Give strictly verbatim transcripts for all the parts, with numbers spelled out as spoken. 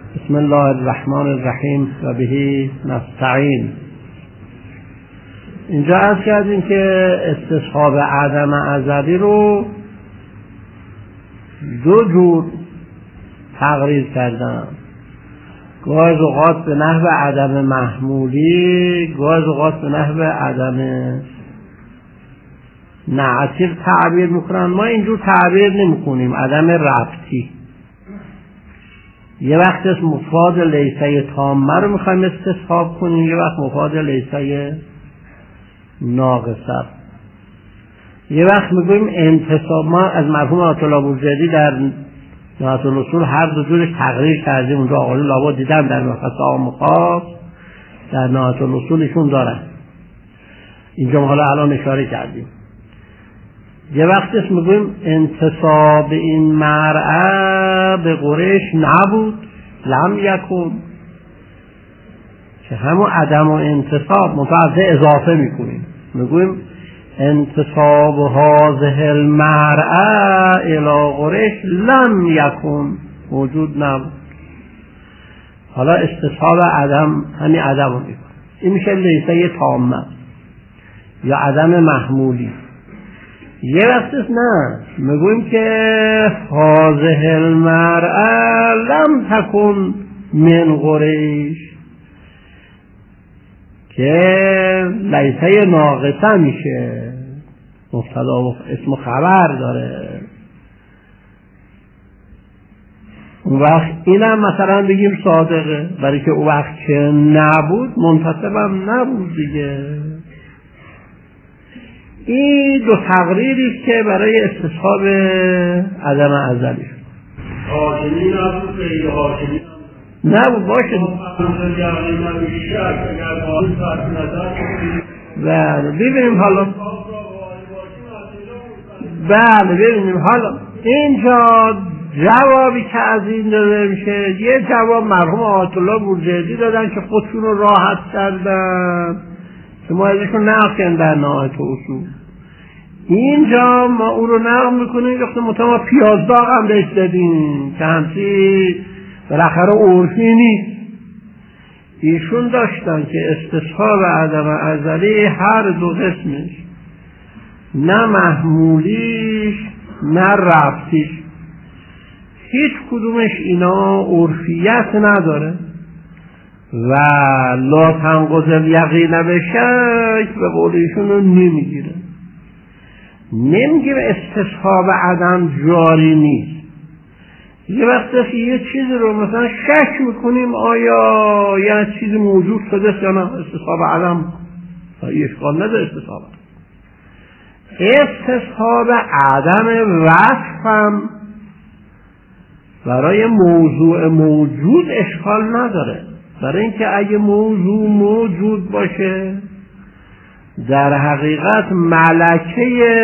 بسم الله الرحمن الرحیم و به نستعین. اینجا عرض کردیم که استصحاب عدم ازلی رو دو جور تقریر کردم، گاهی اوقات به نحو عدم محمولی، گاهی اوقات به نحو عدم نعتی تعبیر میکنن. ما اینجور تعبیر نمیکنیم، عدم ربطی. یه وقت اسم مفاد لیسه تامه رو میخوایم استصحاب کنیم، یه وقت مفاد لیسه ناقصه. یه وقت میگویم انتصاب. ما از مرحوم آیت الله بوجردی در نهایت الاصول هر دو جورش تقریر کردیم. اونجا آقایون لابد دیدم در مبحث عام خاص در نهایت الاصولشون دارن. اینجا حالا الان اشاره کردیم. یه وقت اسم میگویم انتصاب این مرعه به قریش نبود، لم یکن، که همون عدم و انتصاب متعدد اضافه میکنیم. میگویم انتصاب هذه المرعه الی قریش لم یکن، موجود نبود. حالا استصحاب عدم همین عدم رو میکنیم. این میشه لیسه تامه یا عدم محمولی. یه وقت نه، میگویم که هذه المرأة لم تکن من قریش، که لیسه ناقصه میشه، مبتدا و اسم خبر داره. اون وقت اینم مثلا بگیم صادقه، برای که اون وقت که نبود منتصبم نبود دیگه. این دو تقریری که برای استصحاب عدم ازلی شد. حاکمی نبود، غیر حاکمی نبود باشه. بله ببینیم حالا بله ببینیم حالا اینجا جوابی که از این داده میشه. یه جواب مرحوم آیت الله بوجردی دادن که خودشون رو راحت کردن، که ما ازشون نقل کردن در نهایت اصول. اینجا ما او رو نقل میکنیم وقتی متما پیازداغ هم بهش دادیم که همچی بالاخره عرفی نیست. ایشون داشتن که استصحاب عدم ازلی هر دو قسمش، نه محمولیش نه ربطیش، هیچ کدومش اینا عرفیت نداره و لا تنقض الیقین به شک به قول ایشون رو نمیگیره. نمیگه استصحاب عدم جاری نیست. یه وقت یه چیزی رو مثلا شک میکنیم آیا یه چیزی موجود شده یا نه، استصحاب عدم اشکال نداره. استصحاب استصحاب عدم وصف هم برای موضوع موجود اشکال نداره، برای اینکه اگه موضوع موجود باشه در حقیقت ملکه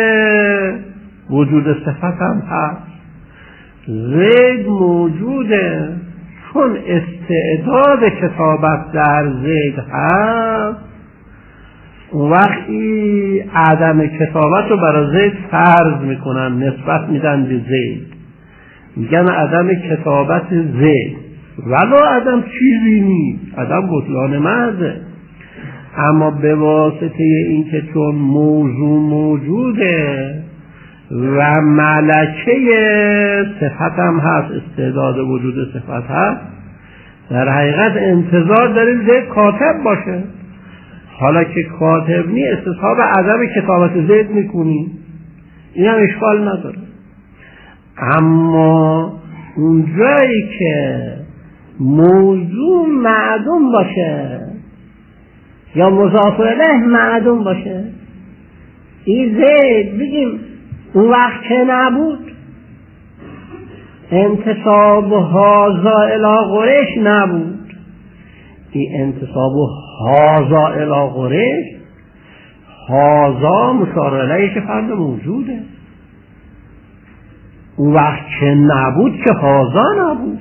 وجود صفت هم هست. زید موجوده، چون استعداد کتابت در زید هست، اون وقتی عدم کتابت رو برای زید فرض میکنن، نسبت میدن به زید، میگن عدم کتابت زید، ولو عدم چیزی نیست، عدم بطلان محضه. اما به واسطه این که چون موضوع موجوده و ملکه صفت هم هست، استعداد وجود صفت هست، در حقیقت انتظار داریم زید کاتب باشه. حالا که کاتب نی، استصحاب عدم کتابت زید میکنیم، این هم اشکال نداره. اما اون جایی که موضوع معدوم باشه یا مضاف الیه معدوم باشه، این زید بگیم اون وقت که نبود، انتصاب هازا الی قریش نبود. این انتصاب هازا الی قریش، هازا مشار الیه که فرد موجوده، اون وقت که نبود که هازا نبود.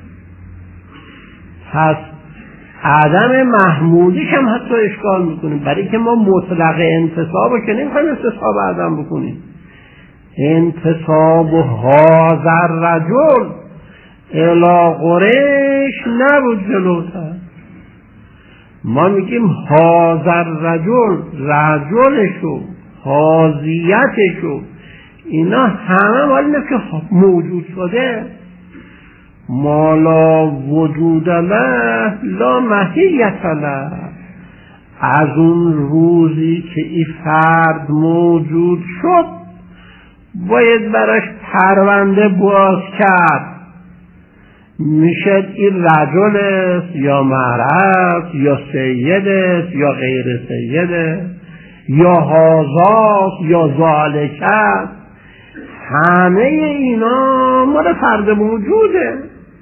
پس عدم محمودیش هم حتی اشکال میکنیم، برای که ما مطلق انتصاب رو که نمیخوایم استصحاب عدم بکنیم. انتصاب هذا الرجل الی قریش بودنش نبود جلوتر. ما میگیم حاضر رجل، رجلشو، حاضیتشو، اینا همه مالی که موجود شده. ما لا وجود له لا ماهیت له. از اون روزی که این فرد موجود شد باید براش پرونده باز کرد. میشد این رجل است یا مرد یا سید است یا غیر سید است یا هازاست یا ذالک است. همه اینا مال فرد موجوده.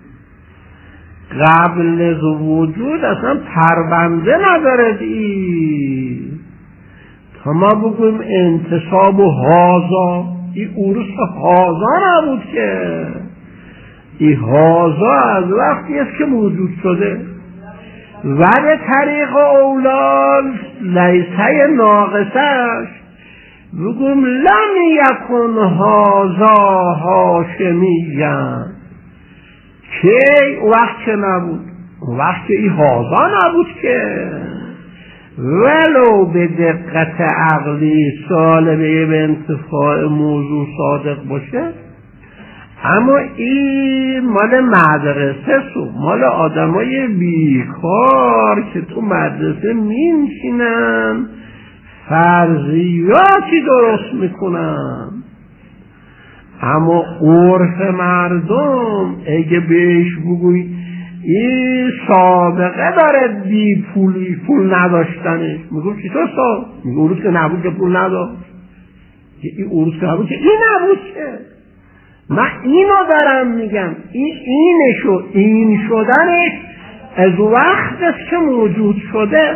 قبل از وجود اصلا پرونده ندارد. ای تا ما بگویم انتصاب و هازا، این عروس هازا نبود که. این هازا از وقتی است که موجود شده و به طریق اولاد لیسه ناقصش بگویم لم یکن هازا هاشمیًا. که وقت که نبود، وقت که این هازا نبود که. ولو به دقت عقلی سالبه به انتفاع موضوع صادق باشه، اما این مال مدرسه سو، مال آدمای بیکار که تو مدرسه مینشینن فرضیاتی درست میکنن. اما عرف مردم اگه بهش بگوی این سابقه داره بی پولی پول نداشتنش، میگم چطور سا؟ میگم عروس که نبود که پول نداشت. این عروس که نبود که این نبود که. من اینو دارم میگم، این اینشو این شدنش از وقت است که موجود شده.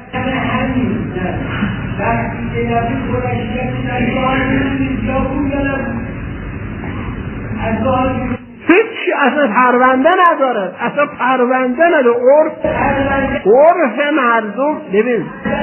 هیچی اصلا پرونده نداره، اصلا پرونده نداره. عرف عرف مردم ببین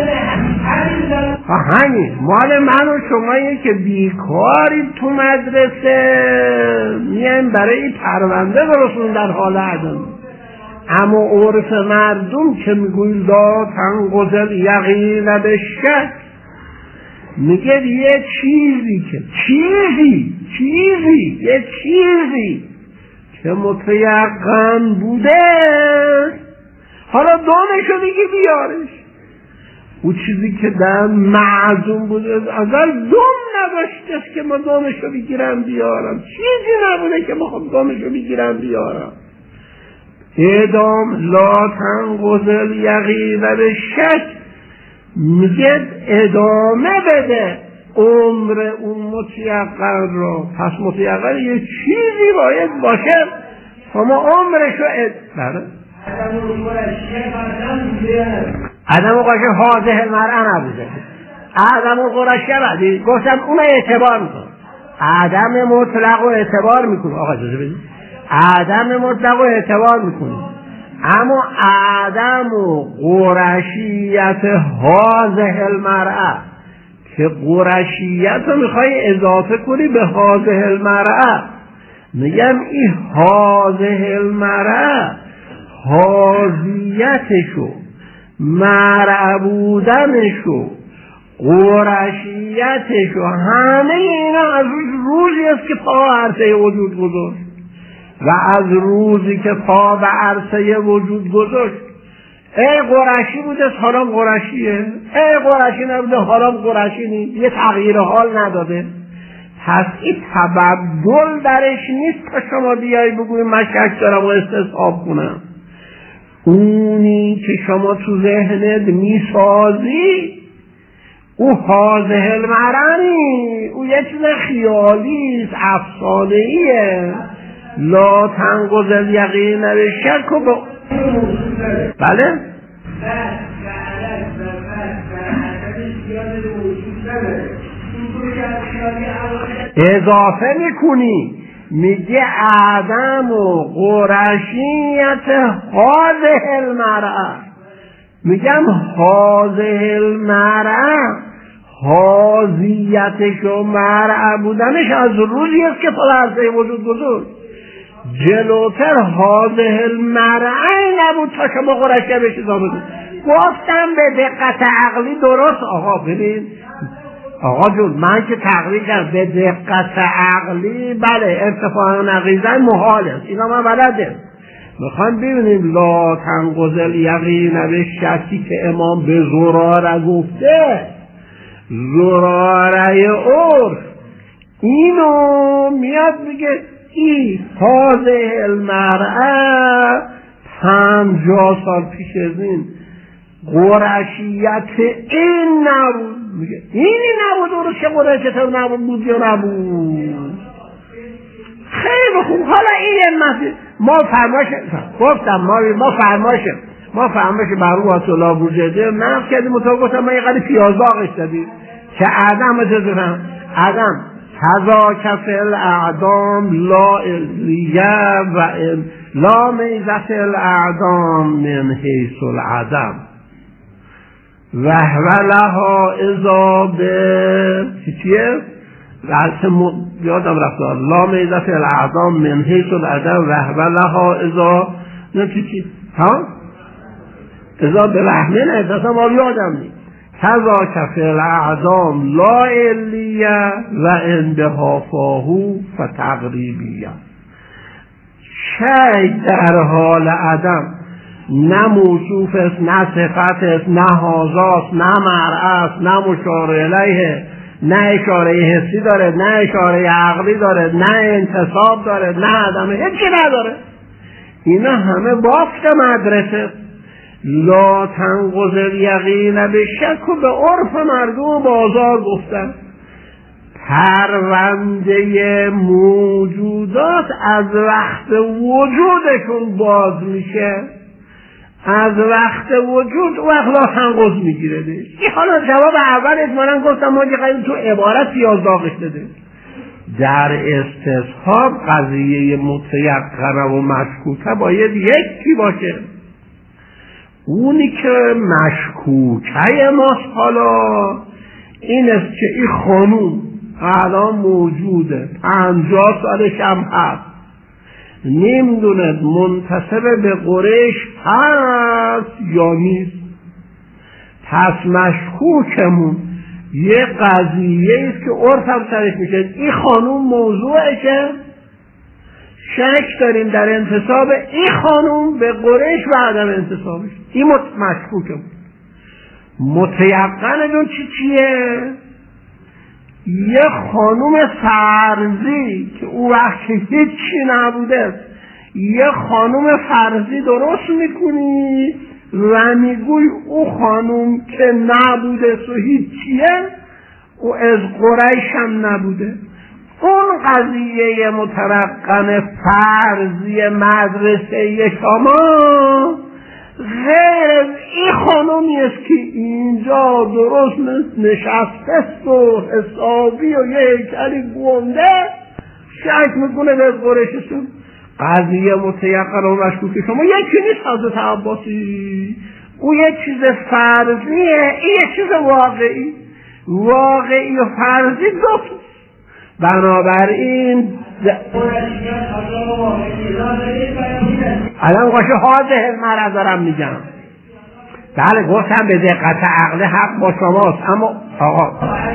همین مال من و شمایی که بیکاریم تو مدرسه میایم برای پرونده درستون در حال عدم. اما عرف مردم که میگوی لا تنقض الیقین بالشک، میگه یه چیزی که چیزی چیزی یه چیزی که متیقن بوده حالا دانشو میگی بیارش. او چیزی که در معزوم بوده اگر دم نداشته که ما دانشو بگیرم بیارم، چیزی نبوده که ما خب دانشو بگیرم بیارم. ادام لا تنقض الیقین بالشک، میگه ادامه بده عمر اون متیقن رو. پس متیقن یه چیزی باید باشه شما عمرشو اد... بله عدم و قرشه حاضه مرعه نبوده. عدم و قرشه بعدی گفتم اون اعتبار میکن، عدم مطلق و اعتبار میکنه. آقا اجازه بدید، عدم مطلق و اعتبار میکنه، اما عدم و قرشیت حاضه المرعه که قرشیت رو میخوای اضافه کنی به حاضه المرعه. میگم این حاضه المرعه حاضیتشو، مرعه بودنشو، قرشیتشو، همه اینا از روزی است که پا عرصه وجود گذاشت و از روزی که پا به عرصه وجود گذاشت. ای قرشی بوده حالم قرشیه، ای قرشی نبوده حالم قرشی نیست، یه تغییر حال نداده. پس این تبدل درش نیست تا شما بیایی بگوی من شک دارم و استصحاب کنم. اونی که شما تو ذهنت میسازی او حاضه المرعی، او یه چیز خیالیست، افسانه‌ایه. لا تنقض الیقین بالشک و با... بله اضافه میکنی، میگه عدم و قرشیت حاضه المرعه. میگم حاضه المرعه حاضیتش و مرعه بودنش از روزی است که پلرزه وجود گذاشت. جلوتر حاضه المرعی نبود تا شما قرشه بهش اضافه کنید. گفتم به دقت عقلی درست. آقا ببین آقا جون من که تقریر کردم به دقت عقلی بله ارتفاع نقیضه محاله، اینا من بلده. میخوایم ببینیم لا تنقض الیقین بالشک که امام به زراره گفته، زراره عرف اینو میاد میگه ای حاضه المرأه پنجاه سال پیش از این قرشیت این نبود. میگه اینی نبود اون رو چه قرشیت نبود بود یا نبود. خیلی خوب حالا این مسئله ما فرماش گفتم ما ما فرماش ما فرماش برو اطلاع بوجده نفت کردیم مطابق گفتم ما یه قدر پیازداغش دادیم که عدم اجازه عدم هزا کفل اعدام لا الیه و لا میزت الاعدام من حیث العدم و لها اذا به چیه؟ یادم رفتار لا میزت الاعدام من حیث العدم و لها اذا نه چی؟ ها؟ اذا به رحمه نه اذا ما یادم نید کذا کفل اعدام لا الیه و اندها فاهو فتقریبیه. شی در حال عدم نه موصوف است نه صفت است نه حاضاست نه مرعی است نه مشاره الیه نه اشاره حسی داره نه اشاره عقلی داره نه انتصاب داره نه عدم هیچی نداره. اینا همه بافت مدرسه. لا تنقض الیقین بالشک و به عرف مردم بازار گفتن پرونده موجودات از وقت وجودشون باز میشه، از وقت وجود وقت لا تنقض میگیره. این حالا جواب اول اتمالا گفتم ما که تو عبارت پیازداغش داده. در استصحاب قضیه متیقنه و مشکوکه باید یکی باشه. اونی که مشکوکه ماست حالا این است که این خانوم الان موجوده پنجاه سالش هم هست نمیدونه منتسب به قریش هست یا نیست. پس مشکوکمون یه قضیه است که عرف هم سرش میشه. این خانوم موضوعشه شک داریم در انتصاب این خانوم به قریش و عدم انتصابش. این مشکوکمون. متیقن دون چی چیه؟ یه خانوم فرضی که او وقت هیچی نبوده یه خانوم فرضی درست میکنی و میگوی او خانوم که نبوده و هیچیه او از قریش هم نبوده. اون قضیه مترقم فرضی مدرسه شما غیر از این خانومی است که اینجا درست نشسته و حسابی و یه هیکلی گنده شک میکنه به قریششون. قضیه متیقن و مشکوک شما یکی نیست حضرت عباسی. او یه چیز فرضیه این یه چیز واقعی. واقعی و فرضی دوست. بنابراین الان قاشه حاضه مرد دارم میگم. بله گفتم به دقت عقل حق با شماست اما آقا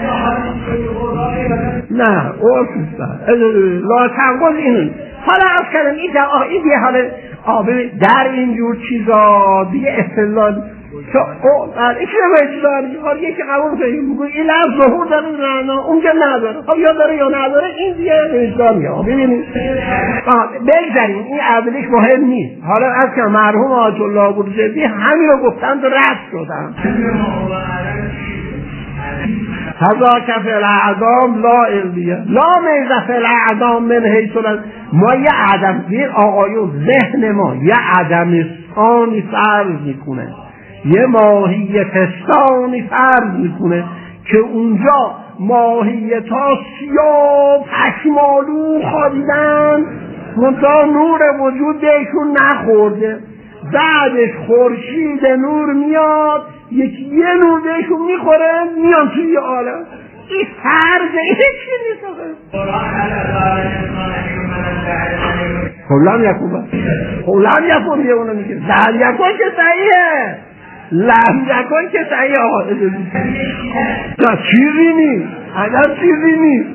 نه عرف لا تنقض این حالا از کردم این این دیگه حالا در اینجور چیزا دیگه استدلال تو این چه باید داری؟ حالا یکی قبول کنیم بگوی این لفظ ظهور داره نه اونجا نداره. خب یا داره یا نداره این دیگه اجزا میگه. ببینید بگذاریم این اولیش مهم نیست. حالا از که مرحوم آیت الله بروجردی همین رو گفتن و رد شدن. هذا کفل الاعدام لا الیه لا میزت الاعدام من حیث ما یه عدم دیر آقایون ذهن ما یه عدم ثانی فرض میکنه یه ماهیت ثانی فرض میکنه که اونجا ماهیت ها سیاه پشمالو خوابیدن منتها نور وجود بهشون نخورده. بعدش خورشید نور میاد یکی یه نور بهشون میخوره میان توی یه عالم. این فرض این چی نیست. لم یکن لم یکن یه اونو میگه لم یکن که صحیحه لم یکن که صحیحه آقا نه چیزی نیست اگر چیزی نیست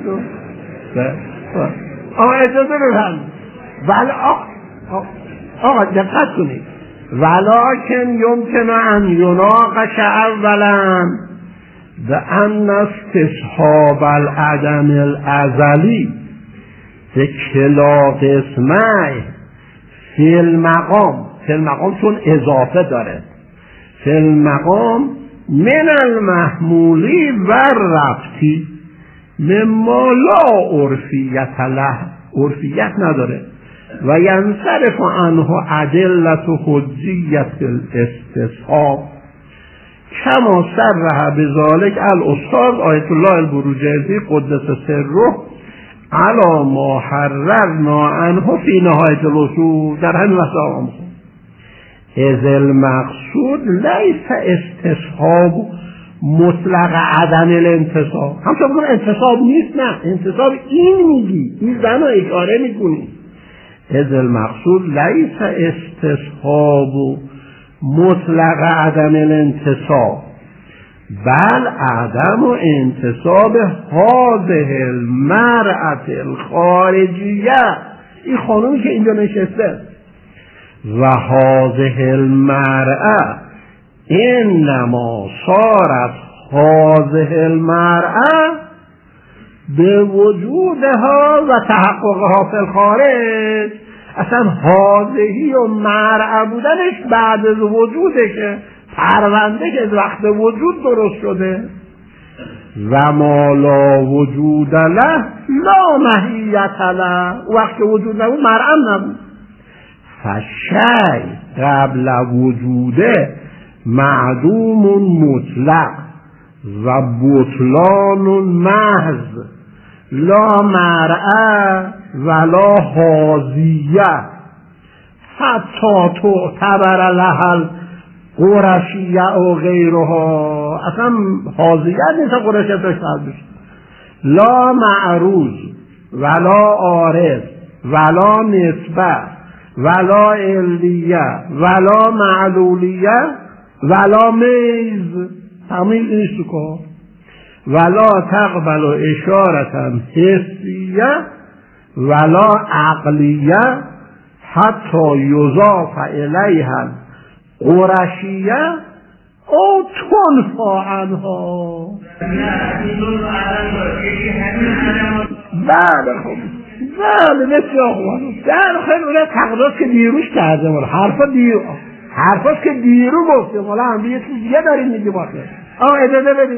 آقا اجازه بفهم ولی آقا آقا دقت کنید ولکن یمکن ان یناقش اولا به ان استصحاب العدم الازلی به کلا قسمه فی المقام فی المقام چون اضافه داره فی المقام من المحمولی و رفتی مما لا عرفیت له عرفیت نداره و ینصرف عنه ادلت حجیت الاستصحاب کما صرح بذلک الاستاذ آیت الله البروجردی قدس سره علی ما حررنا عنه فی نهایت الاصول در همین مسائل آموزه اذ المقصود لیس استصحاب مطلق عدم الانتصاب همچنان بگم انتصاب نیست نه انتصاب این میگی این زن رو اشاره میکنی اذ المقصود لیس استصحاب مطلق عدم الانتصاب بل عدم و انتصاب هذه المرأة الخارجیه این خانومی که اینجا نشسته و هذه المرأة انما صارت هذه المرأة به وجودها و تحققها فی الخارج اصلا هذهی و مرأة بودنش بعد از وجودشه پرونده که وقت وجود درست شده و ما لا وجود له لا ماهیت له وقت وجود نبود مرأة نبود فشی قبل وجوده معدوم مطلق و بطلان محض لا مرأة ولا حاضیه حتی تعتبر لها قرشیه و غیرها اصلا حاضیت نیست قرشیت داشت لا معروض ولا عارض ولا نسبه ولا علیه ولا معلولیه ولا میز تمیز نیست که ولا تقبل اشارتا حسیه ولا عقلیه حتی یضاف الیها قرشیه او تنفا عنها بله خب بله بسیار خوب در خیلی اونه تقداس که دیروش کرده مالا حرفا دیرو حرفاست که دیرو گفته مالا هم به یه چیز دیگه داریم میگه باشه آقا اجازه بدید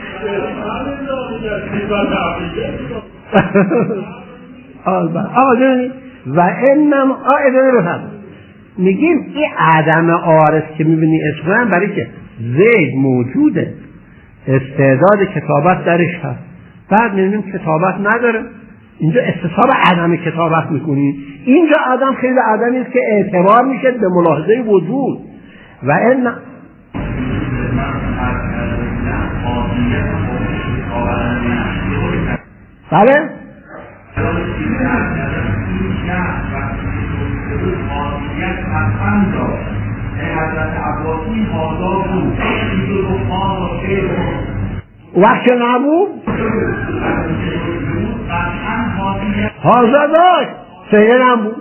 آقا دارید و اینم آقا اجازه بفرد میگیم این عدم عارض که میبینی اسمم برای که زید موجوده استعداد کتابت درش هست بعد میبینیم کتابت نداره اینجا استصحاب عدم کتابت میکنیم اینجا عدم خیلی عدمی است که اعتبار میشه به ملاحظه وجود و این بله وقت نبود حاضر داشت سید نبود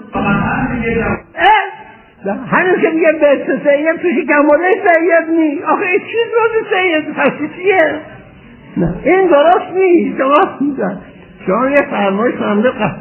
همین که میگه به سید توشی کماله سید نی آخه این چیز روز سید پسی چیه نه این درست نیست درست نیست شما یه فرمایش فهمده قصد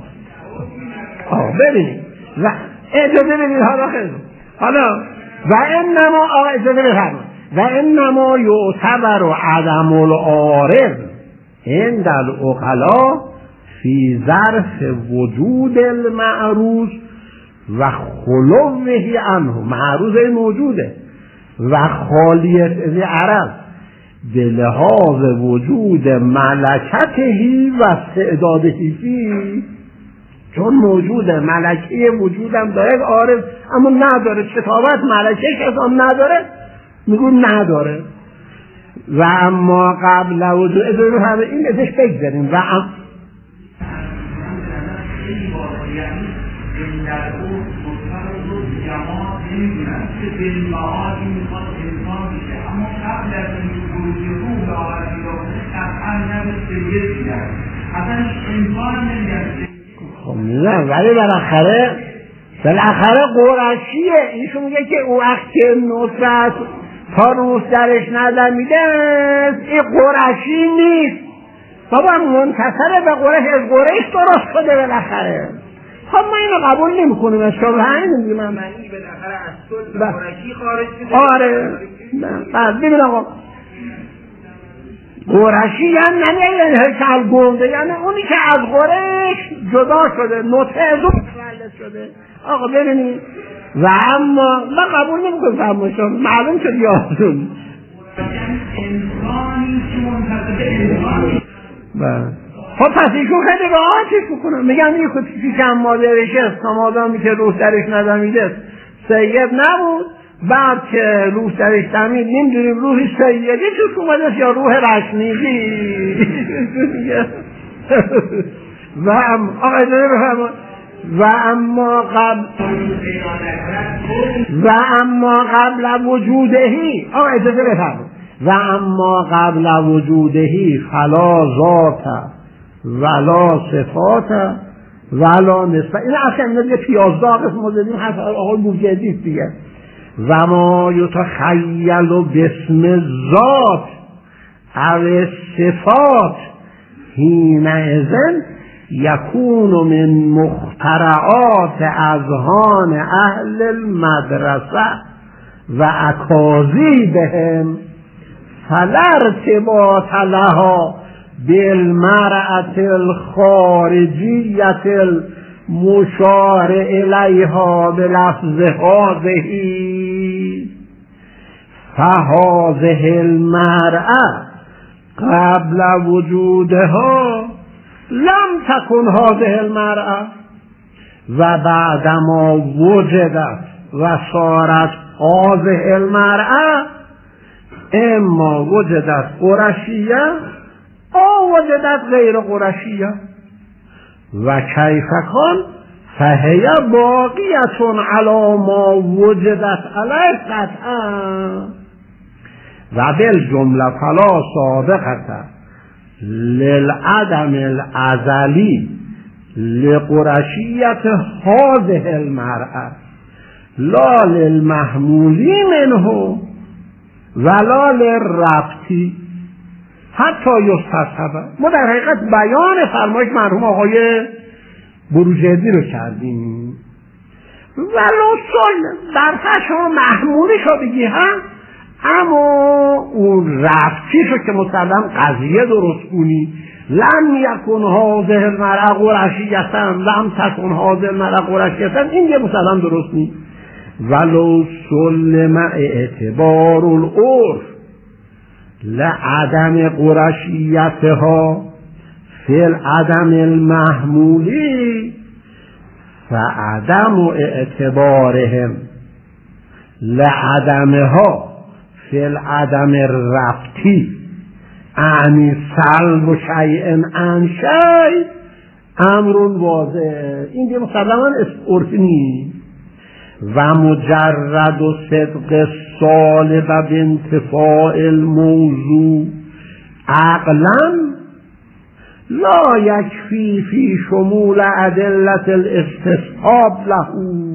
آه ببینید و اجازه ببینید حالا خیلی حالا و انما آقا اجازه بفرمایید و انما یعتبر عدم العارض عند العقلاء فی ظرف وجود المعروض و خلوه عنه معروض موجوده و خالیت عرض به لحاظ وجود ملکتهی و استعدادهی فی چون موجوده ملکه وجودم داره عارض اما نداره کتابت ملکه کسان نداره میگون نداره و اما قبل وجود اداره همه این ازش بگذاریم و ام در اون مطلب رو جماعت نمیدونن که بالمعادی میخواد انسان بشه، اما قبل از اینکه خروجی روح به عالم داخله قطعا نبود سید دیدن، اصلا انسان هم نمیدن. خب میدونم، ولی بالاخره بالاخره قرشیه. ایشون میگه که او وقت نصرت تا روز درش ندمیده است، این قرشی نیست بابا، منتصر به قرش، از قرش درست شده بالاخره. خب ما اینو قبول نمی کنیم، از شبه همین میگیم من معنی بالاخره از صلح قرشی خارج شده. آره بعد ببین آقا قرشی یعنی یعنی هیکل گنده، یعنی اونی که از قرش جدا شده، نطفه از اون متولد شده. آقا ببینید و اما من قبول نمی کنم فرمایشون معلوم شد یادتون انسانی که منتصر به انسانی. بله خب پس ایشون خیلی راحتش بکنم، میگن این خودی که هم مادرشه است، آدمی که روح درش ندمیده سید نبود، بعد که روح درش دمید نمیدونیم روحی سیدی توش اومده یا روح رشنیزی. و اما آقا اجازه بفرمایید و اما قبل و اما قبل وجودهی آقا اجازه بفرمایید و اما قبل وجودهی فلا ذات ولا صفات ولا نسبت. این اصلا اینا دیگه پیازده قسم ما زدیم حتی آقای بوجهدی دیگه. و ما یتخیل باسم ذات او صفات حینئذ یکون من مخترعات اذهان اهل المدرسه و اکاذیبهم فلا ارتباط لها بالمرأة الخارجیة المشار الیها بلفظ هذه فهذه المرأة قبل وجودها لم تكن هذه المرأة و بعدما وجدت و صارت هذه المرأة اما وجدت قرشیه او وجدت غیر قرشیه و کیف کان فهی باقیتون علی ما وجدت علیه قطعا و بالجمله فلا سابقه للعدم الازلی لقرشیت هذه المرأة لا للمحمولی منه ولا للربطی حتی یستصحبه. ما در حقیقت بیان فرمایش مرحوم آقای بروجردی رو کردیم. ولو سل در شما محمولی شو بگی هم، اما اون ربطی شو که مسلم قضیه درست کنی لم یکن هذه المرأة قرشیةً لم تکن هذه المرأة قرشیةً، این یه مسلم درست نیست. ولو سلم اعتبار العرف لعدم قرشیتها فی العدم المحمولی فعدم اعتبارهم لعدمها فی العدم الربطی اعنی سلب و شیء عن شیء امر واضح. این دیگه مسلمان عرفی نیست. و مجرد و صدق صالب بانتفاع الموضوع عقلا لا یکفی فی شمول ادلت الاستصحاب له.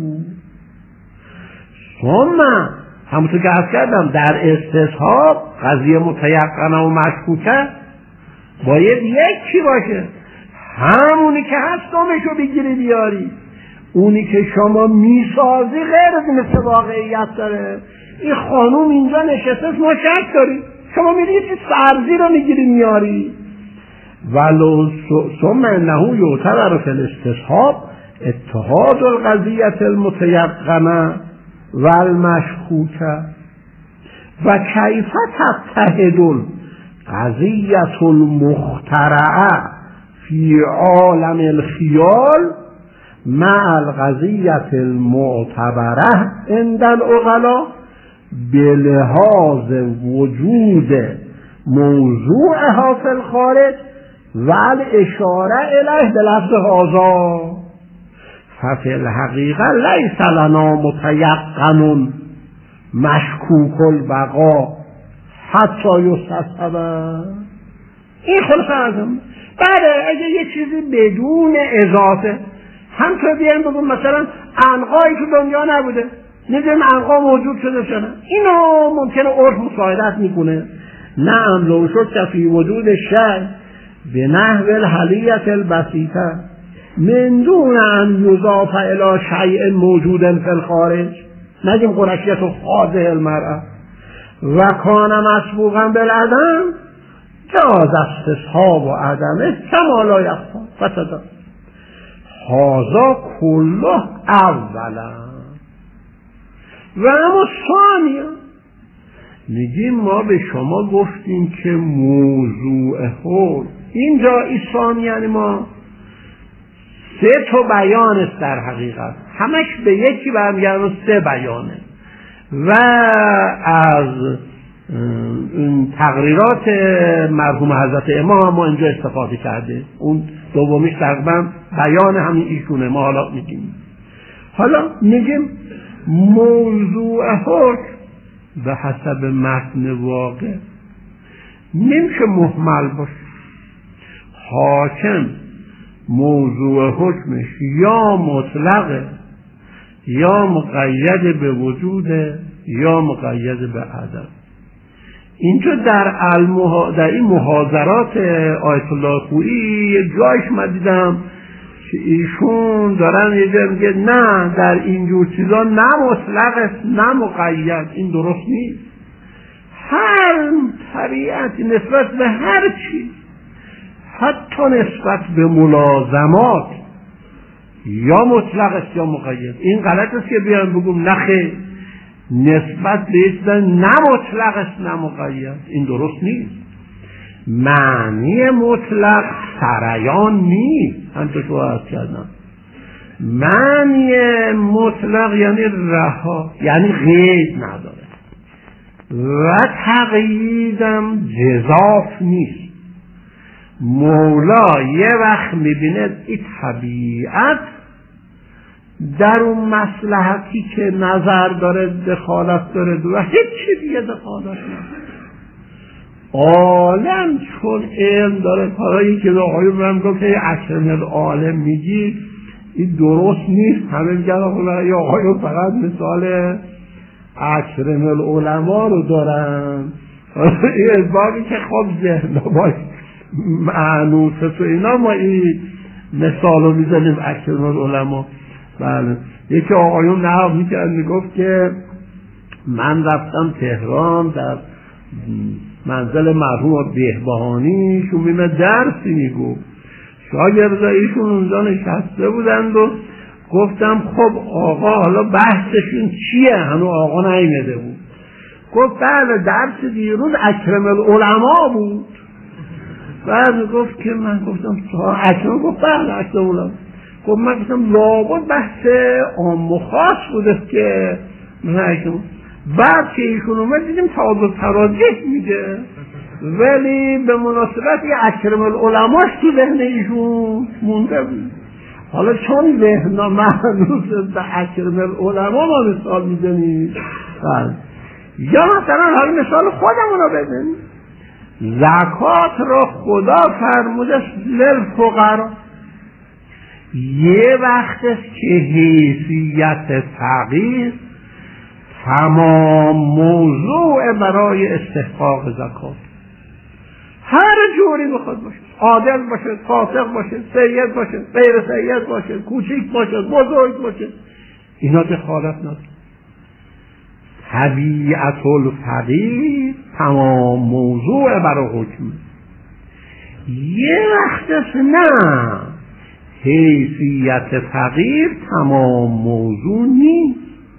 ثم همونطور که عرض کردم در استصحاب قضیه متیقنه و مشکوکه باید یکی باشه، همونی که هست دومشو بگیری بیاری. اونی که شما میسازی غیر از مثل واقعیت داره. این خانوم اینجا نشسته ما شک داری، شما میری چی سرزی رو میگیری میاری. ولو ثم انه یعتبر فی الاستصحاب اتحاد القضیة المتیقنه و المشکوکه و کیف تتحد القضیة المخترعه فی عالم الخیال مع القضیة المعتبره عند العقلاء بلحاظ وجود موضوعها فی الخارج و الاشاره الیه بلفظ هذا ففی الحقیقه لیس لنا متیقن مشکوک البقا حتی یستصحب. این خلاصه ازم. بله اگه یه چیزی بدون اضافه همطور بیان بگم مثلا عنقایی تو دنیا نبوده، میدونیم عنقا موجود شده شده، اینو ممکنه عرف مساعدت میکنه. نعم لو شد فی وجود شیء به نحو الحلیت البسیطه من دون ان یضاف الی شیء موجود فی الخارج، نگیم قرشیت خاضع المرأة و کان مسبوقا بالعدم جاز استصحاب و عدمه کما لا یخفی فتدا هذا کله اولا. و اما ثانیا میگیم ما به شما گفتیم که موضوع حکم اینجا ایسان یعنی ما سه تا بیان است در حقیقت، همش به یکی برمیگرده، سه بیانه و از این تقریرات مرحوم حضرت امام ما اینجا استفاده کرده. اون دومیش تقریبا بیان همین ایشونه، ما حالا میگیم حالا میگیم موضوع حکم به حسب متن واقع نمیشه محمل باشه. حاکم موضوع حکمش یا مطلقه یا مقید به وجوده یا مقید به عدم. اینجا در, المها... در این محاضرات آیت الله خویی یه جایش من دیدم که ایشون دارن یه جا میگه نه در اینجور چیزا نه مطلق است نه مقید، این درست نیست. هر طبیعتی نسبت به هر چیز، حتی نسبت به ملازمات، یا مطلق است یا مقید. این غلط است که بیان بگم نخیر نسبت به چیز نه مطلق است نه مقید، این درست نیست. معنی مطلق سریان نیست، همطور که عرض کردم. معنی مطلق یعنی رها، یعنی قید نداره و تقییدم جزاف نیست. مولا یه وقت میبینه این طبیعت در اون مصلحتی که نظر داره دخالت داره و هیچی دیگه دخالت نداره. عالم چون علم داره، کارایی که آقایون من گفت که اکرم العالم میگی این درست نیست. همه میگن آقایون آقایون فقط مثال اکرم العلماء رو دارن. این ازبابی که خب ذهن باش معنوسه تو اینا ما این مثال رو میزنیم اکرم العلماء. بله یکی آقایون نهار میکرد میگفت که من رفتم تهران در منزل مرحوم بهبهانی، شون میمه درسی میگو شاگردایشون اونجا نشسته بودند و گفتم خب آقا حالا بحثشون چیه؟ هنو آقا نیمده بود. گفت بله درس دیروز اکرم العلماء بود. بعد گفت که من گفتم اکرم، گفت بله اکرم العلماء. خب من گفتم لابد بحث عام و خاص بوده که من بعد که ایشون اومد دیدیم تعادل تراجح میده، ولی به مناسبت یه اکرم العلماش تو ذهن ایشون مونده بود. حالا چون ذهن معنوس به اکرم العلماء ما مثال میزنیم. یا مثلا حالا مثال خودمون رو بزنیم، زکات رو خدا فرمودش للفقرا. یه وقت است که حیثیت فقیر تمام موضوع برای استحقاق زکات، هر جوری بخواد باشه، عادل باشه، فاسق باشه، سید باشه، غیر سید باشه، کوچیک باشه، بزرگ باشه، اینا دخالت نداره. طبیعت الفقیر تمام موضوع برای حکم. یه وقت است نه، حیثیت فقیر تمام موضوع نیست.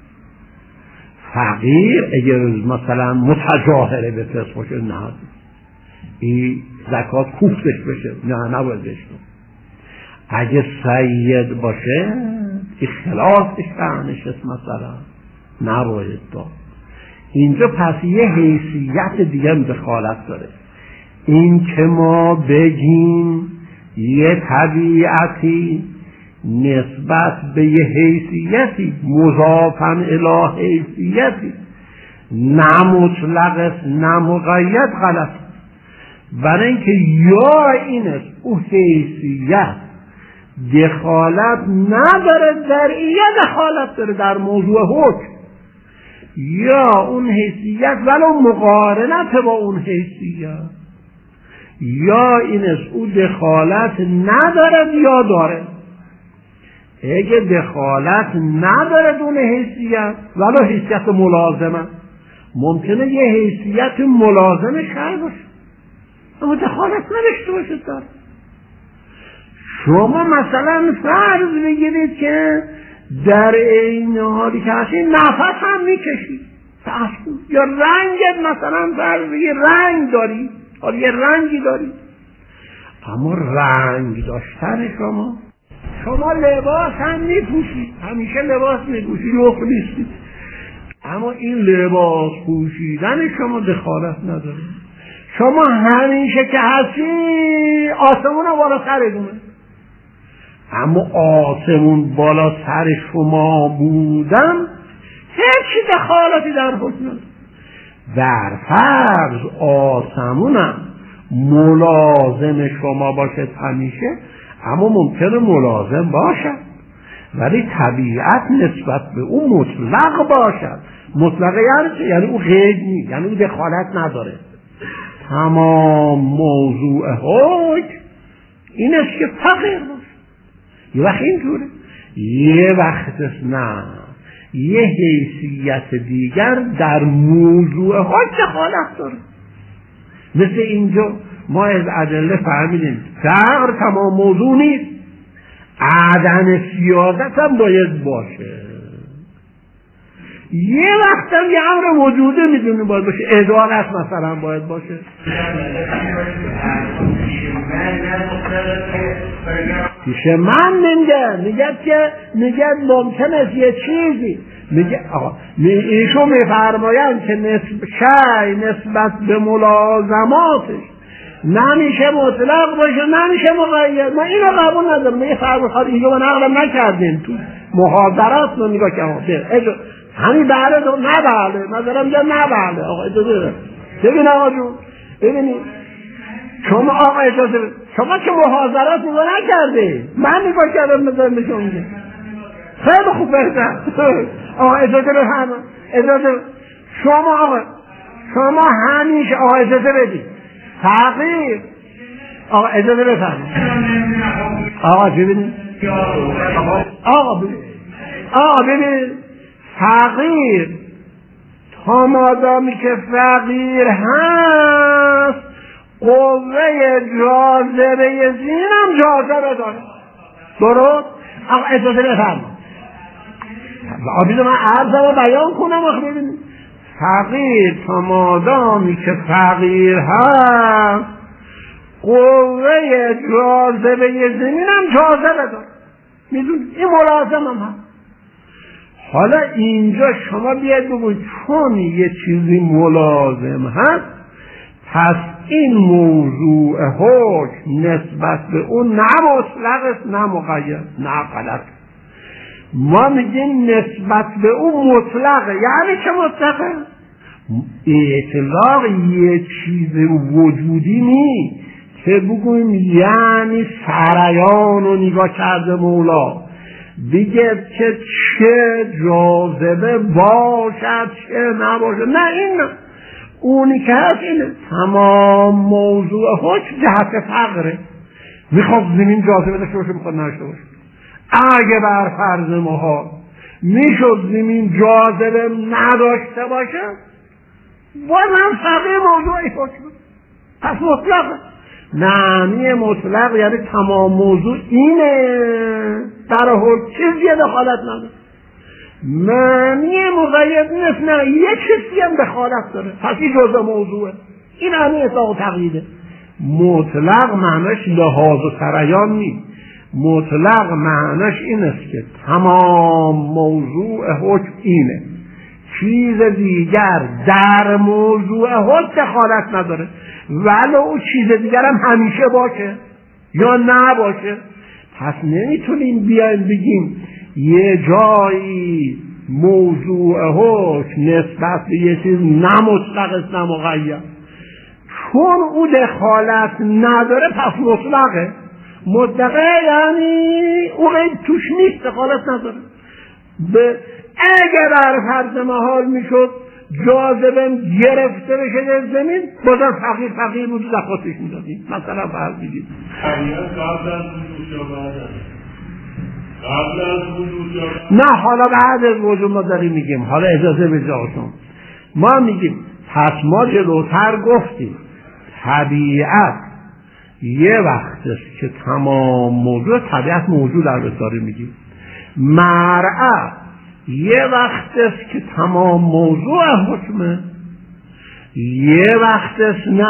فقیر اگر مثلا متجاهره به فسق باشه نه این زکات کوفتش بشه، نه نباید بشه. اگه سید باشه این خلاف شأنش است مثلا نباید داد. اینجا پس یه حیثیت دیگه هم دخالت داره. این که ما بگیم یه طبیعتی نسبت به یه حیثیتی مضافن الی حیثیتی نه مطلق است نه مقید غلط. برای اینکه یا این است او حیثیت دخالت نداره در این، یا دخالت داره در موضوع حکم، یا اون حیثیت ولو مقارنت با اون حیثیت، یا این است او دخالت نداره یا داره. اگه دخالت نداره دون حیثیت ولو حیثیت ملازمه، ممکنه یه حیثیت ملازم شرع باشه اما دخالت نداشته باشه داره. شما مثلا فرض بگیرید که در این حالی که هستی نفس هم میکشید یا رنگت مثلا فرض بگیر رنگ داری، حالا یه رنگی داری، اما رنگ داشتن شما شما لباس هم میپوشید، همیشه لباس میپوشید، لخ نیستید، اما این لباس پوشیدن شما دخالت نداره. شما همیشه که هستی آسمون رو بالا سرتونه، اما آسمون بالا سر شما بودن هیچ دخالتی در حکم نداره. در فرض آسمونم ملازم شما باشد همیشه، اما ممکنه ملازم باشد ولی طبیعت نسبت به اون مطلق باشد. مطلق یعنی چه؟ یعنی او قید نیست، یعنی او دخالت نداره. تمام موضوع حکم این است که فقیر باشه. یه وقت اینطوره، یه وقت نه یه حیثیت دیگر در موضوع حکم دخالت داره. مثل اینجا ما از ادله فهمیدیم فقر تمام موضوع نیست، عدم سیادت هم باید باشه. یه وقت هم یه امر وجوده میدونیم باید باشه، ادارت مثلا باید باشه. پیش من نمیگه، میگه که میگه ممکن است یه چیزی، میگه آقا ایشون میفرمایند که نسب شای نسبت به ملازماتش نمیشه مطلق باشه نمیشه مقید. ما اینو قبول ندارم. میگه فرمایید اینجا ما نقلم نکردیم تو محاضرات رو نگاه کنید همین بله دو نه بله نظرم میگه نه بله. آقا اجازه بده ببین آقا جون ببینید شما آقا اجازه بده شما که محاضرات نگاه نکرده من نگاه کردم نظرم به شما میگه خیلی خوب بهتر. آقا اجازه بفرما اجازه شما آقا شما همیشه آقا اجازه بدید تغییر آقا اجازه بفرما آقا ببینید آقا ببینید آقا ببینید فقیر تا مادامی که فقیر هست قوه جاذبه زینم جاذبه داره. درست؟ آقا اجازه بفرما آبید من عرضم رو بیان کنم. آخه ببینید فقیر تا مادامی که فقیر هست قوه جاذبه زمینم جاذبه داره. میدونید این ملازم هم هست. حالا اینجا شما بیاید بگوید چون یه چیزی ملازم هست پس این موضوع حکم نسبت به اون نه مطلق است نه مقید. نه غلط. ما میگیم نسبت به اون مطلقه. یعنی چه مطلقه؟ اطلاق یه چیز وجودی نیست که بگویم یعنی سریان رو نگاه کرده مولا بگه که چه جاذبه باشد چه نباشد. نه این نه. اونی که هست اینه تمام موضوع حکم جهت فقره. میخواد زمین جاذبه داشته باشه میخواد نشته باشه. اگه بر فرض محال میشد زمین جاذبه نداشته باشه باز هم فقیر موضوعی حکم پس مطلقه. معنی مطلق یعنی تمام موضوع اینه در حکم چیزی دخالت نداره. معنی مقید نیست نه یه چیزی هم دخالت داره پس این جزء موضوعه. این معنی اطلاق و تقییده. مطلق معنیش لحاظ و سریان نیست. مطلق معنیش این است که تمام موضوع حکم اینه، چیز دیگر در موضوع حکم دخالت نداره ولو او چیز دیگر هم همیشه باشه یا نباشه. پس نمیتونیم بیایم بگیم یه جایی موضوع حکم نسبت به یه چیز نه مطلق است نه مقید، چون او دخالت نداره پس مطلقه. مطلقه یعنی او غیر توش نیست، دخالت نداره. به اگر در فرض محال میشد جاذبه گرفته بشه در زمین، بازم فقیر فقیر بود زکاتش میدادیم. مثلا فرض بگید قبل از وجود یا بعد از قبل از وجود یا نه، حالا بعد از وجود ما داریم میگیم. حالا اجازه بجاتون ما میگیم پس ما جلوتر گفتیم طبیعت یه وقت است که تمام موجود، طبیعت موجود در بساری میگیم. مرعه یه وقت است که تمام موضوع حکمه، یه وقت است نه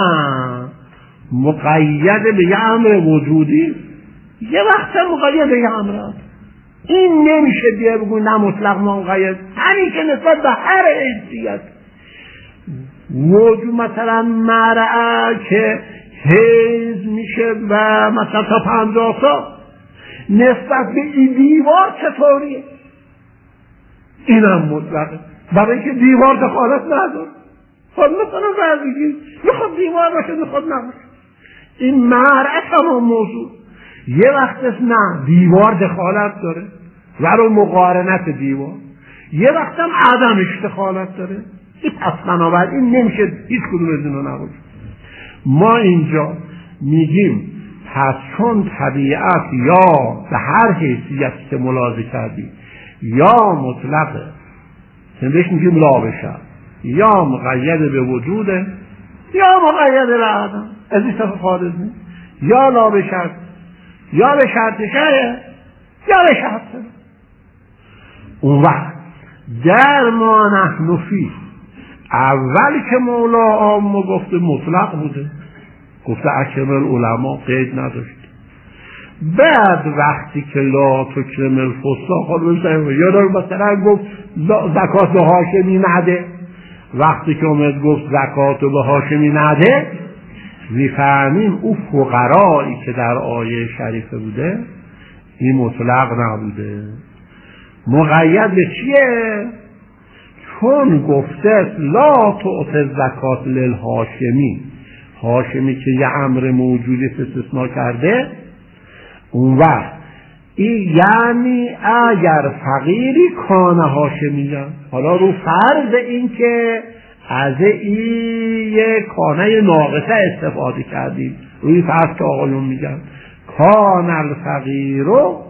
مقید به یه امر وجودی، یه وقت مقید به یه امر. این نمیشه بیا بگو نه مطلق مقید، همین که نسبت به هر حیثیت موجود. مثلا مرعه که حیز میشه و مثلا تا پنجاه سال نسبت به این دیوار چطوریه؟ اینم مطلقه، برای اینکه دیوار دخالت نداره. خب مثلا فرض میخواد دیوار باشه میخواد نباشه، این مرعه تمام موضوع. یه وقت است نه دیوار دخالت داره و رو مقارنت دیوار، یه وقت هم عدمش دخالت داره. این پس بنابراین نمیشه هیچ کدوم از اینا نباشه. ما اینجا میگیم پس چون طبیعت یا به هر حیثیت که ملاحظه کردیم یا مطلقه که بهش میگیم لا بشه، یا مقید به وجوده یا مقید به عدم، از این صفحه خارج نیست، یا لا بشه یا به شرط شره یا به شرط. اون وقت در ما نحن فی، اول که مولا عام گفته مطلق بوده، گفته اکمل علما قید نداشت. بعد وقتی که لا تکرم الفساق خود یا دار مثلا گفت زکات به هاشمی نده، وقتی که اومد گفت زکات به هاشمی نده میفهمیم او فقرایی که در آیه شریفه بوده این مطلق نبوده. مقید به چیه؟ چون گفته لا تعطی زکات للهاشمی، هاشمی که یه امر موجودی استثناء کرده. اون وقت این یعنی اگر فقیری کان هاشمی، حالا رو فرض این که از این یه کانه ناقصه استفاده کردیم، روی فرض که آقایون میگن کان الفقیر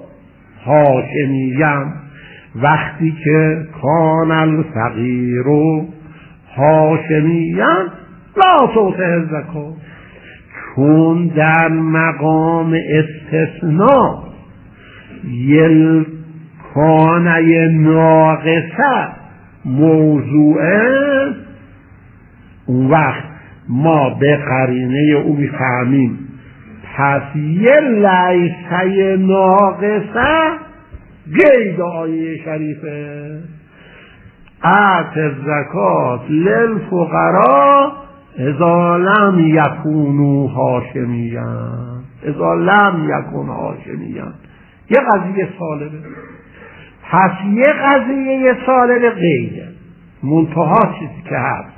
هاشمیم، وقتی که کان الفقیر هاشمیم لا تعطی زکات، چون در مقام استثناء یل کانه ناقصه موضوعه، اون وقت ما به قرینه او میفهمیم پس یه لیسه ناقصه قید آیه شریفه آت الزکات للفقراء اذا لم یکونوا هاشمیان، اذا لم یکون هاشمیان. یه قضیه سالبه، پس یه قضیه سالبه قیده. منتها چیزی که هست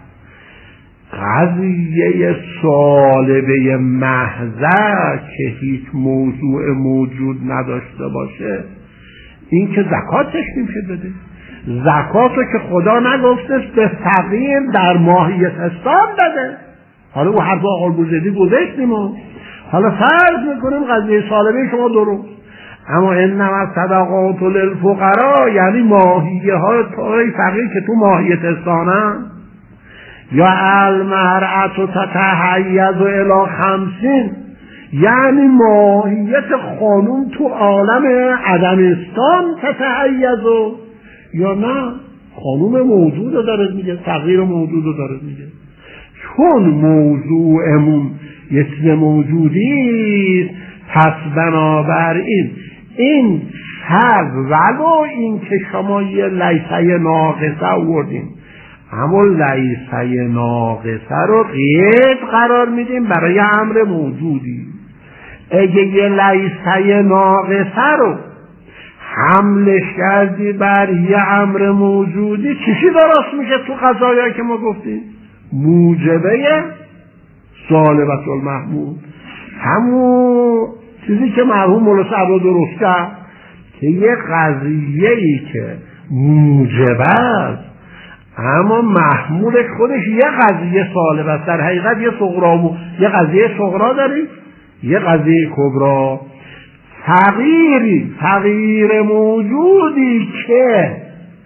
قضیه سالبه محضه که هیچ موضوع موجود نداشته باشه، این که زکاتش نمیشه بده. زکاتو که خدا نگفتش به فقیر در ماهیت استان بده. حالا او حرف آقای بوزیدی گذاشتیم و حالا فرض میکنیم قضیه سالبه شما درست، اما انما صدقات للفقراء یعنی ماهیه های فقیر که تو ماهیت استانن، یا المرأة تتحیز الی خمسین یعنی ماهیت خانوم تو عالم عدمستان تتحیز، یا نه خانوم موجود رو داره میگه، فقیر موجود رو داره میگه. چون موضوعمون یه چیز موجودی، پس بنابراین این فرض ولو این که شما یه لیسه ناقصه آوردیم، اما لیسه ناقصه رو قید قرار میدیم برای امر موجودی. اگه یه لیسه ناقصه رو حملش کردی بر یه امر موجودی، چیزی درست میشه تو قضایی که ما گفتیم؟ موجبه سالبت المحمول، همون چیزی که مرحوم مولا سعدی درست کرد که یه قضیه‌ای که موجب است اما محمول خودش یه قضیه سالب است. در حقیقت یه صغرا، یه قضیه صغرا داریم، یه قضیه کبرا. تغییری تغییر موجودی که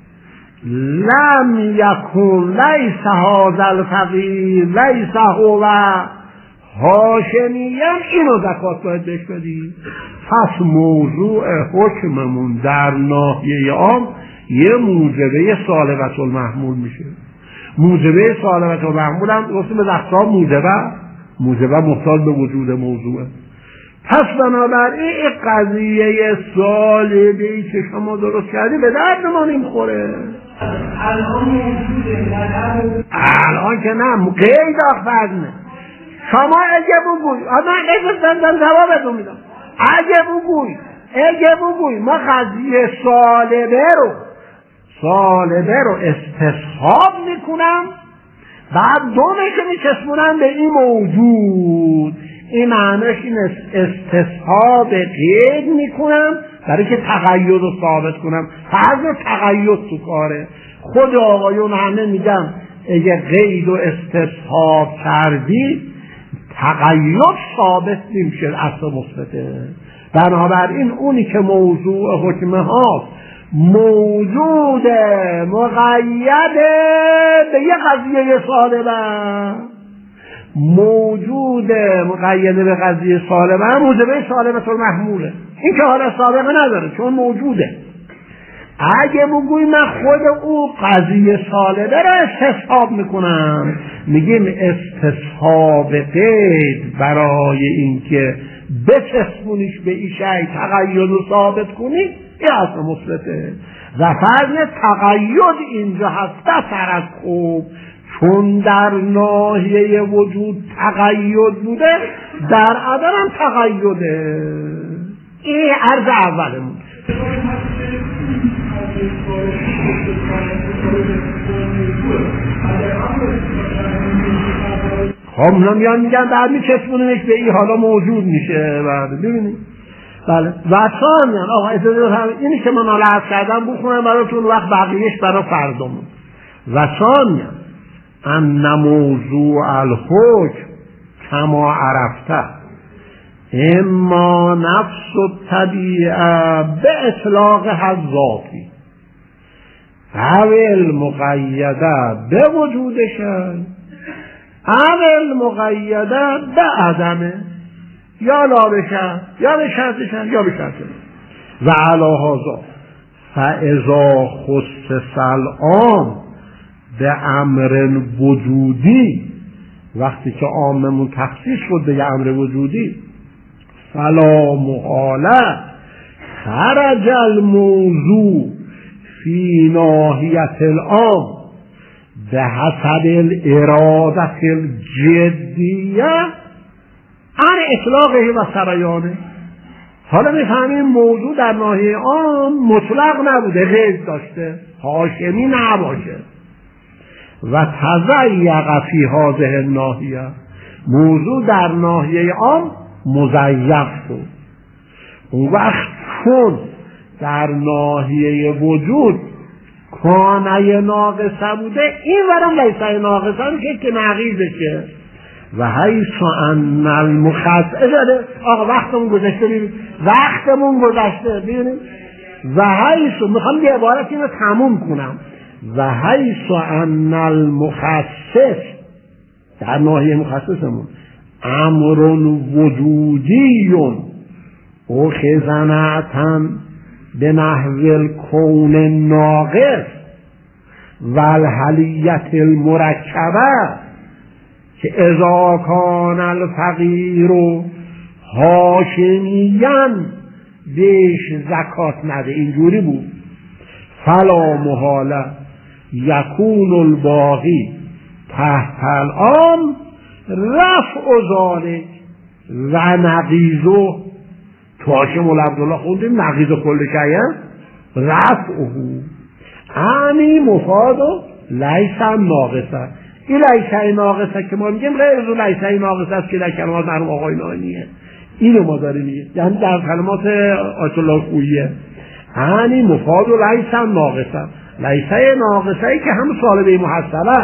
لم یکن لیس هذا التغییر لیس هو هاشمیم، اینو زکات باید بهش بدی. پس موضوع حکممون در ناحیه عام یه موجبه سالبت المحمول میشه. موجبه سالبت المحمول هم گفتیم به اقسام موجبه موجبه محتاج به وجود موضوعه. پس بنابراین این قضیه سالبه‌ای که شما درست کردی به درد ما نمیخوره. الان موجوده، الان که نه، قید آخرنه. شما اگه بگوی، آنا اگه بندن جوابتون میدم، اگه بگوی اگه بگوی ما قضیه سالبه رو سالبه رو استصحاب میکنم، بعد دومش رو میچسبونم به این موجود، این معنیش این استصحاب قید میکنم برای که تقید رو ثابت کنم. فرض تقید تو کاره. خود آقایون همه میگم اگه قید و استصحاب کردی تقید ثابت نمیشه، اصل مثبته. بنابراین اونی که موضوع حکمه هاست موجود مقیده به یه قضیه سالبه، موجود مقیده به قضیه سالبه موجبه سالبه المحموله. این که حالا سابقه نداره چون موجوده. اگه بگوی من خود او قضیه سالبه را استصحاب میکنم، میگیم استصحاب قید برای اینکه بچسبونیش به این شیء تقید رو ثابت کنی، این اصل مثبته. و فرض تقید اینجا هست بسر از خوب، چون در ناحیه وجود تقید بوده در عدم هم تقیده. این عرض اولمون. خب نمیان میگن بعد میچسبونیمش به این حالا موجود میشه. بعد ببینید بله. و ثانیاً آقا اجازه بدید اینی که من حالا عرض کردم بخونم براتون، وقت بقیهش برای فردامون. و ثانیاً ان موضوع الحکم کما عرفته اما نفس الطبیعه به اطلاق ذاتی او المقیده به وجودشن او المقیده به عدمه، یا لا بشن یا به شرطشن یا به شرطشن. و علی هذا فاذا خصص العام به امر وجودی، وقتی که عاممون تخصیص شد به امر وجودی، فلا محاله خرج الموضوع فی ناحیت العام به حسب الارادت الجدیه عن اطلاقه و سریانه. حالا میفهمیم موضوع در ناحیه عام مطلق نبوده، قید داشته، هاشمی نباشه. و تضیق فی هذه الناحیه، موضوع در ناحیه عام مضیق شد. اون وقت چون در ناحیه وجود کانه ناقصه بوده، این ورم لیسه ناقصه میشه که نقیضشه. و حیث ان المخصص اجازه آقا وقتمون گذشته، ببینید وقتمون گذشته ببینید. و حیث میخوام یه عبارت اینو تموم کنم. و حیث ان المخصص در ناحیه مخصصمون امر وجودی اخذنعتا به نحو الکون ناقص و الحلیت المرکبه که اذا کان الفقیر هاشمیان بیش زکات نده، اینجوری بود. فلا محاله یکون الباقی تحت العام رفع ذلک، و نقیزو تو حاشیه مولا عبدالله خوندیم نقیزو کل شیء رفعه انی مفادو لیسا ناقصه. این لیسا ناقصه که ما میگیم غیر از لیسا ناقصه است که در کلمات مرحوم آقای نایینیه. اینو ما داریم میگیم، یعنی در کلمات آیت الله خوییه انی مفادو لیسا ناقصه، لیسا ناقصه ای که هم صالبه محصله،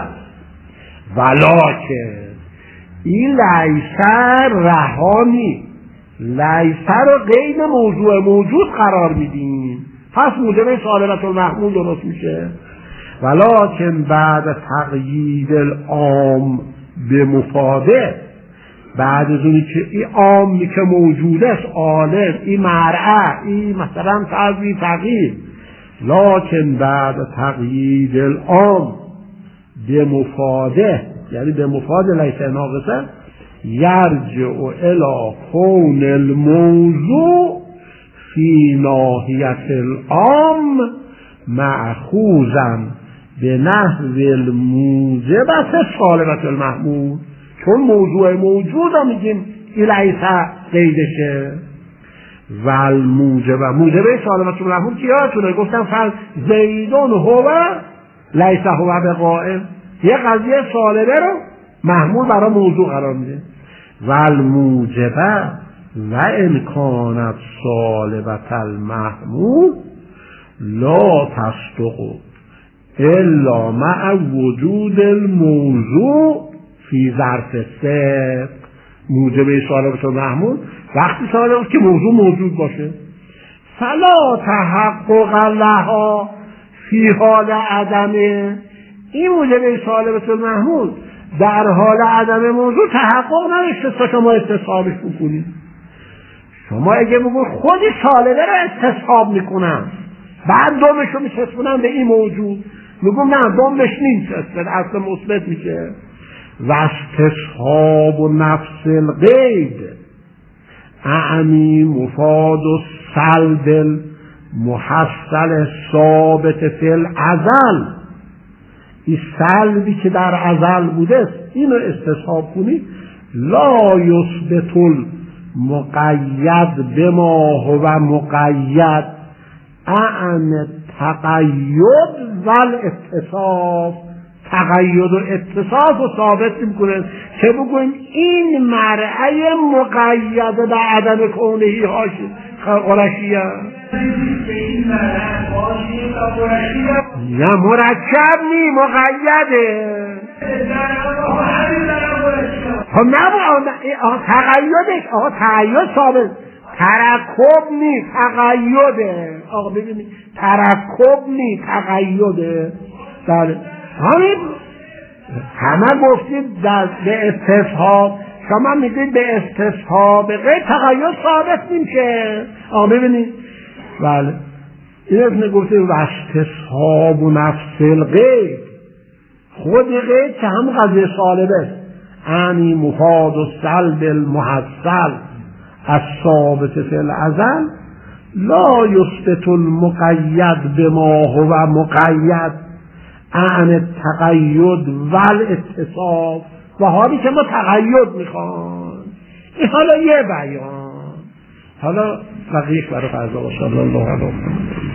ولکن این لیسا رهانی، لیسا رو قید موضوع موجود قرار میدیم، پس موجب صالبت المحمول درست میشه. ولکن بعد تقیید العام به مفاده، بعد از اونی که این عامی که موجوده است، عالم، این مرعه، این مثلا تعوی تقیید، لکن بعد تقیید العام به مفاده، یعنی به مفاده لیس ناقصه، یرجع الی کون الموضوع فی ناحیت العام مأخوذا به نحو الموجبت صالبت المحمول. چون موضوع موجود رو میگیم این لیسه قیدشه و الموجب موجبه صالبت المحمول که یادتونه گفتم فرض زیدون هو لیسه هو به قائم، یه قضیه صالبه رو محمول برای موضوع قرار میده. و الموجبه و امکانت صالبت المحمول لا تصدق الا مع وجود الموضوع فی ظرف صدق. موجبه صالبت المحمول وقتی صالبه که موضوع موجود باشه، فلا تحقق لها فی حال عدمه. این موجبه صالبت المحمول در حال عدم موضوع تحقق نداشته تا شما استصحابش بکنید. شما اگه بگو خودی صالبه رو استصحاب میکنم بعد دومش رو میچسبونم به این موجود، میگم نه دومش نمیچسبه، اصلا مثبت میشه. و استصحاب و نفس القید اعنی مفاد و سلب محصل ثابت فی الازل. این سلبی که در ازل بوده است اینو استصحاب کنی، لا یثبت المقید بما هو مقید عن تقید و الاتصاف. تقید و اتصاف رو ثابت میکنه که بگویم این مرعه مقید به عدم کونهی هاشی قرشیه، نه مرکب نی مقیده. خب نه تقیدش آقا تقید ثابت، ترکب نی تقیده. آقا ببینید ترکب نی تقیده. بله همین همه گفتید در به استصحاب، شما میگید به استصحاب غیر تقید ثابت نمیشه. آقا ببینید بله این اسم گفته و استصحاب و نفس القید، خود قید که هم قضیه صالبه، انی مفاد و سلب المحصل از ثابت فی الازل لا یثبت المقید بما هو مقید عن تقید و الاتصاف. و حالی که ما تقید میخوان، این حالا یه بیان، حالا بقیه برای فرضا و صلی الله علیه و